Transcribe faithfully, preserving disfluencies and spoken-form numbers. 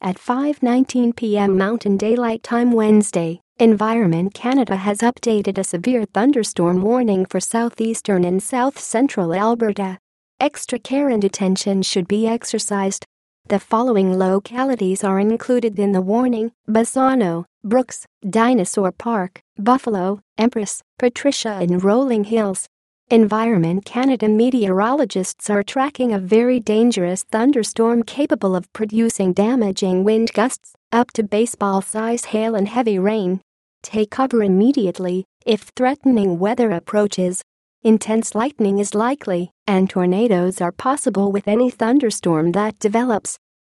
At five nineteen p m Mountain Daylight Time Wednesday, Environment Canada has updated a severe thunderstorm warning for southeastern and south-central Alberta. Extra care and attention should be exercised. The following localities are included in the warning: Bassano, Brooks, Dinosaur Park, Buffalo, Empress, Patricia and Rolling Hills. Environment Canada meteorologists are tracking a very dangerous thunderstorm capable of producing damaging wind gusts up to baseball-sized hail and heavy rain. Take cover immediately if threatening weather approaches. Intense lightning is likely, and tornadoes are possible with any thunderstorm that develops.